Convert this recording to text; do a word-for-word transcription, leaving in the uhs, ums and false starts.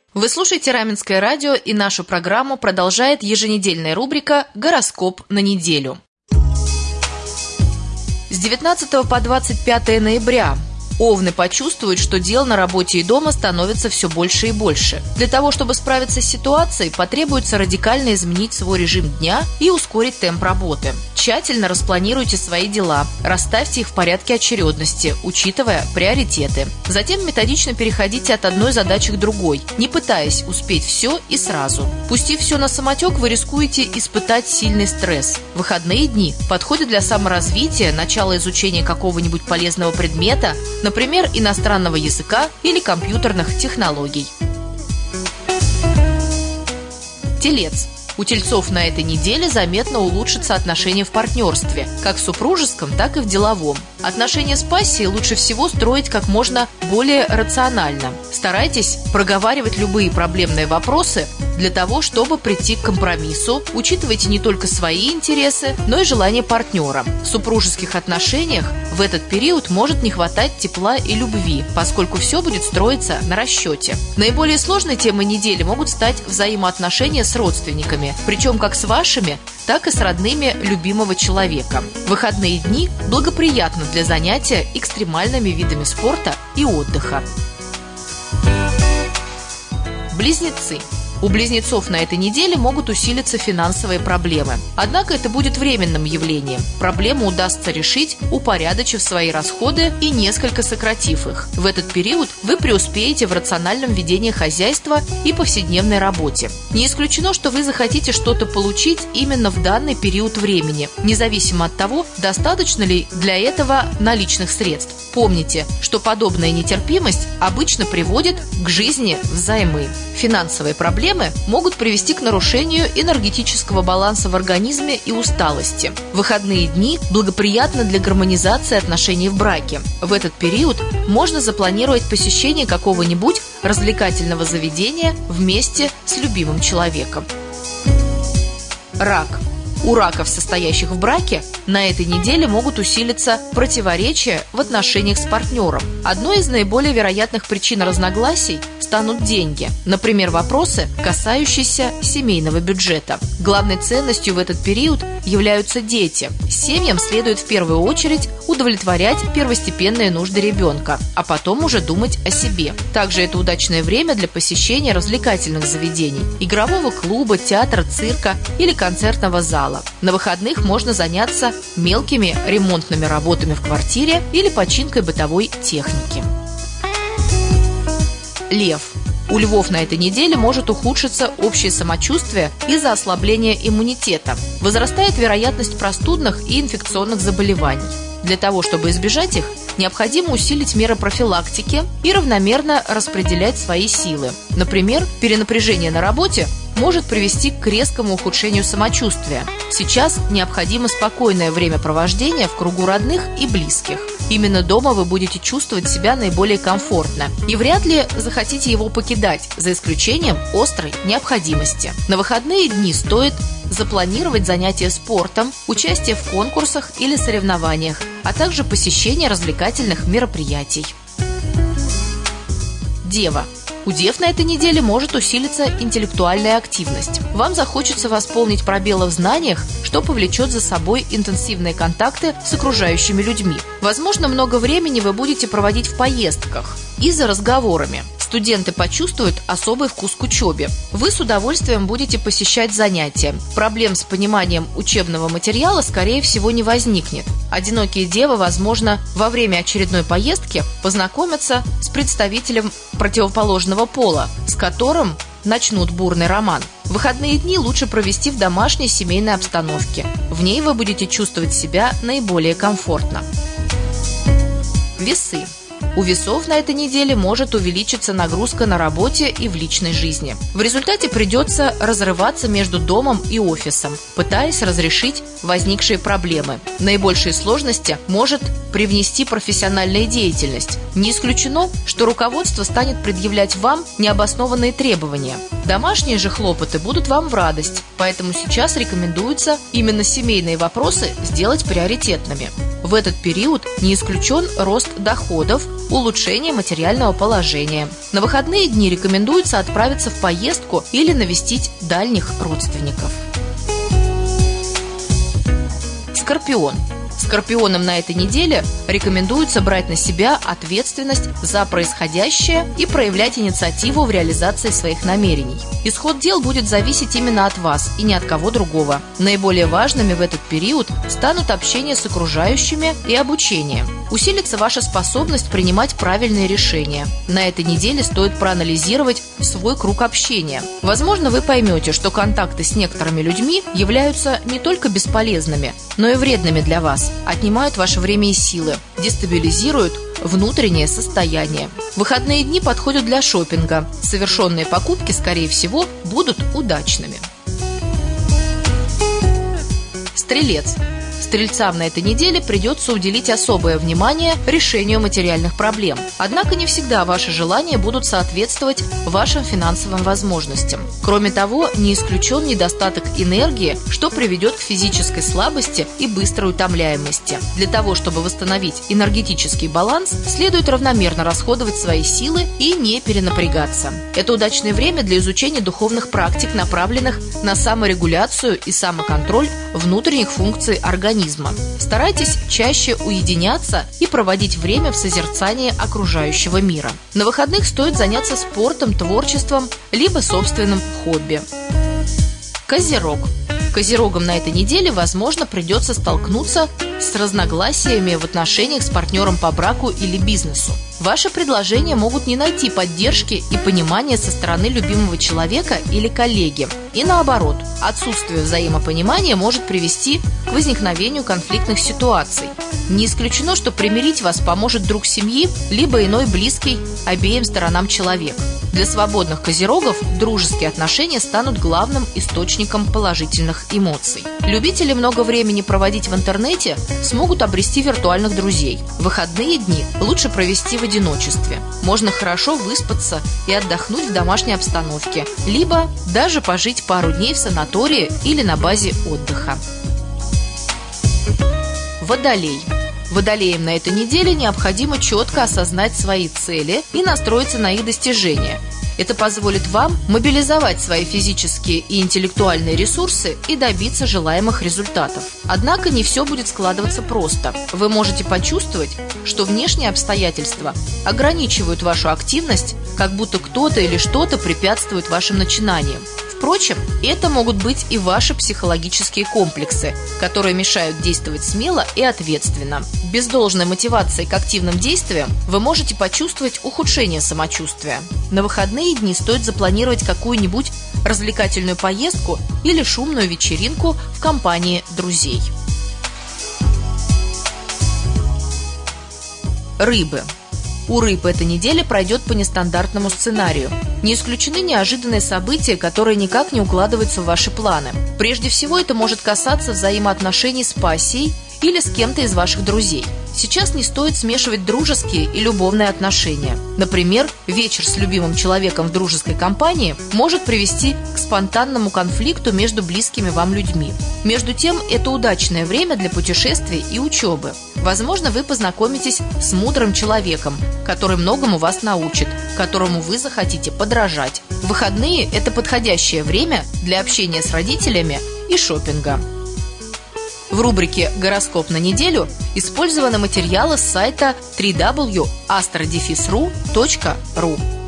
Вы слушаете Раменское радио, и нашу программу продолжает еженедельная рубрика «Гороскоп на неделю». С девятнадцатого по двадцать пятое ноября Овны почувствуют, что дел на работе и дома становится все больше и больше. Для того, чтобы справиться с ситуацией, потребуется радикально изменить свой режим дня и ускорить темп работы. Тщательно распланируйте свои дела, расставьте их в порядке очередности, учитывая приоритеты. Затем методично переходите от одной задачи к другой, не пытаясь успеть все и сразу. Пустив все на самотек, вы рискуете испытать сильный стресс. Выходные дни подходят для саморазвития, начала изучения какого-нибудь полезного предмета, например, иностранного языка или компьютерных технологий. Телец. У тельцов на этой неделе заметно улучшатся отношения в партнерстве, как в супружеском, так и в деловом. Отношения с пассией лучше всего строить как можно более рационально. Старайтесь проговаривать любые проблемные вопросы для того, чтобы прийти к компромиссу. Учитывайте не только свои интересы, но и желания партнера. В супружеских отношениях в этот период может не хватать тепла и любви, поскольку все будет строиться на расчете. Наиболее сложной темой недели могут стать взаимоотношения с родственниками, причем как с вашими, так и с родными любимого человека. Выходные дни благоприятны для занятия экстремальными видами спорта и отдыха. Близнецы. У близнецов на этой неделе могут усилиться финансовые проблемы. Однако это будет временным явлением. Проблему удастся решить, упорядочив свои расходы и несколько сократив их. В этот период вы преуспеете в рациональном ведении хозяйства и повседневной работе. Не исключено, что вы захотите что-то получить именно в данный период времени, независимо от того, достаточно ли для этого наличных средств. Помните, что подобная нетерпимость обычно приводит к жизни взаймы. Финансовые проблемы могут привести к нарушению энергетического баланса в организме и усталости. Выходные дни благоприятны для гармонизации отношений в браке. В этот период можно запланировать посещение какого-нибудь развлекательного заведения вместе с любимым человеком. Рак. У раков, состоящих в браке, на этой неделе могут усилиться противоречия в отношениях с партнером. Одной из наиболее вероятных причин разногласий станут деньги, например, вопросы, касающиеся семейного бюджета. Главной ценностью в этот период являются дети. Семьям следует в первую очередь удовлетворять первостепенные нужды ребенка, а потом уже думать о себе. Также это удачное время для посещения развлекательных заведений, игрового клуба, театра, цирка или концертного зала. На выходных можно заняться мелкими ремонтными работами в квартире или починкой бытовой техники. Лев. У львов на этой неделе может ухудшиться общее самочувствие из-за ослабления иммунитета. Возрастает вероятность простудных и инфекционных заболеваний. Для того, чтобы избежать их, необходимо усилить меры профилактики и равномерно распределять свои силы. Например, перенапряжение на работе может привести к резкому ухудшению самочувствия. Сейчас необходимо спокойное времяпровождение в кругу родных и близких. Именно дома вы будете чувствовать себя наиболее комфортно и вряд ли захотите его покидать, за исключением острой необходимости. На выходные дни стоит запланировать занятия спортом, участие в конкурсах или соревнованиях, а также посещение развлекательных мероприятий. Дева. У дев на этой неделе может усилиться интеллектуальная активность. Вам захочется восполнить пробелы в знаниях, что повлечет за собой интенсивные контакты с окружающими людьми. Возможно, много времени вы будете проводить в поездках и за разговорами. Студенты почувствуют особый вкус к учебе. Вы с удовольствием будете посещать занятия. Проблем с пониманием учебного материала, скорее всего, не возникнет. Одинокие девы, возможно, во время очередной поездки познакомятся с представителем противоположного пола, с которым начнут бурный роман. Выходные дни лучше провести в домашней семейной обстановке. В ней вы будете чувствовать себя наиболее комфортно. Весы. У весов на этой неделе может увеличиться нагрузка на работе и в личной жизни. В результате придется разрываться между домом и офисом, пытаясь разрешить возникшие проблемы. Наибольшие сложности может привнести профессиональная деятельность. Не исключено, что руководство станет предъявлять вам необоснованные требования. Домашние же хлопоты будут вам в радость, поэтому сейчас рекомендуется именно семейные вопросы сделать приоритетными. В этот период не исключен рост доходов, улучшение материального положения. На выходные дни рекомендуется отправиться в поездку или навестить дальних родственников. Скорпион. Скорпионам на этой неделе рекомендуется брать на себя ответственность за происходящее и проявлять инициативу в реализации своих намерений. Исход дел будет зависеть именно от вас и ни от кого другого. Наиболее важными в этот период станут общение с окружающими и обучение. Усилится ваша способность принимать правильные решения. На этой неделе стоит проанализировать свой круг общения. Возможно, вы поймете, что контакты с некоторыми людьми являются не только бесполезными, но и вредными для вас, отнимают ваше время и силы, дестабилизируют внутреннее состояние. Выходные дни подходят для шопинга. Совершенные покупки, скорее всего, будут удачными. Стрелец. Стрельцам на этой неделе придется уделить особое внимание решению материальных проблем. Однако не всегда ваши желания будут соответствовать вашим финансовым возможностям. Кроме того, не исключен недостаток энергии, что приведет к физической слабости и быстрой утомляемости. Для того, чтобы восстановить энергетический баланс, следует равномерно расходовать свои силы и не перенапрягаться. Это удачное время для изучения духовных практик, направленных на саморегуляцию и самоконтроль внутренних функций организма. Старайтесь чаще уединяться и проводить время в созерцании окружающего мира. На выходных стоит заняться спортом, творчеством, либо собственным хобби. Козерог. Козерогам на этой неделе, возможно, придется столкнуться с разногласиями в отношениях с партнером по браку или бизнесу. Ваши предложения могут не найти поддержки и понимания со стороны любимого человека или коллеги. И наоборот, отсутствие взаимопонимания может привести к возникновению конфликтных ситуаций. Не исключено, что примирить вас поможет друг семьи, либо иной близкий обеим сторонам человек. Для свободных козерогов дружеские отношения станут главным источником положительных эмоций. Любители много времени проводить в интернете смогут обрести виртуальных друзей. Выходные дни лучше провести в одиночестве. Можно хорошо выспаться и отдохнуть в домашней обстановке, либо даже пожить пару дней в санатории или на базе отдыха. Водолей. Водолеям на этой неделе необходимо четко осознать свои цели и настроиться на их достижение. Это позволит вам мобилизовать свои физические и интеллектуальные ресурсы и добиться желаемых результатов. Однако не все будет складываться просто. Вы можете почувствовать, что внешние обстоятельства ограничивают вашу активность, как будто кто-то или что-то препятствует вашим начинаниям. Впрочем, это могут быть и ваши психологические комплексы, которые мешают действовать смело и ответственно. Без должной мотивации к активным действиям вы можете почувствовать ухудшение самочувствия. На выходные дни стоит запланировать какую-нибудь развлекательную поездку или шумную вечеринку в компании друзей. Рыбы. У рыб эта неделя пройдет по нестандартному сценарию. Не исключены неожиданные события, которые никак не укладываются в ваши планы. Прежде всего, это может касаться взаимоотношений с пассией или с кем-то из ваших друзей. Сейчас не стоит смешивать дружеские и любовные отношения. Например, вечер с любимым человеком в дружеской компании может привести к спонтанному конфликту между близкими вам людьми. Между тем, это удачное время для путешествий и учебы. Возможно, вы познакомитесь с мудрым человеком, который многому вас научит, которому вы захотите подражать. Выходные – это подходящее время для общения с родителями и шопинга. В рубрике «Гороскоп на неделю» использованы материалы с сайта дабл ю дабл ю дабл ю точка астро дефис ру точка ру.